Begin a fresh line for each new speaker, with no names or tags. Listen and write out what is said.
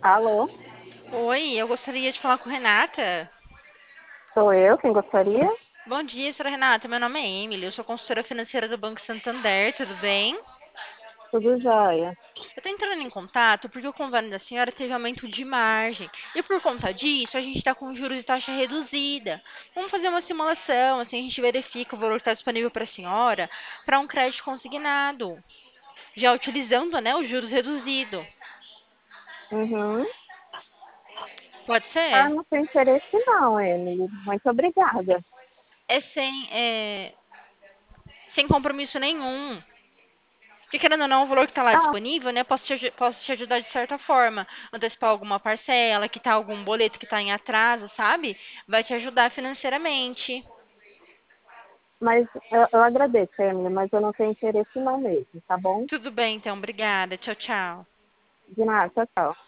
Alô,
Oi, eu gostaria de falar com Renata.
sou eu quem gostaria?
Bom dia, senhora Renata. Meu nome é Emily, eu sou consultora financeira do Banco Santander, tudo bem?
Tudo jóia.
Eu estou entrando em contato porque o convênio da senhora teve aumento de margem. E por conta disso, a gente está com juros de taxa reduzida. Vamos fazer uma simulação, assim a gente verifica o valor que está disponível para a senhora para um crédito consignado, já utilizando, né, os juros reduzidos.
Uhum.
Pode
Ah,
ser?
não tem interesse não, Emily. Muito obrigada.
É sem compromisso nenhum. Porque querendo ou não, o valor que está lá
Ah,
disponível, né? Posso te ajudar de certa forma. Antecipar alguma parcela, quitar algum boleto que está em atraso, sabe? Vai te ajudar financeiramente.
mas eu agradeço, Emily, mas eu não tenho interesse não mesmo, tá bom?
Tudo bem, então. Obrigada. Tchau, tchau.
De nada, tchau, tchau.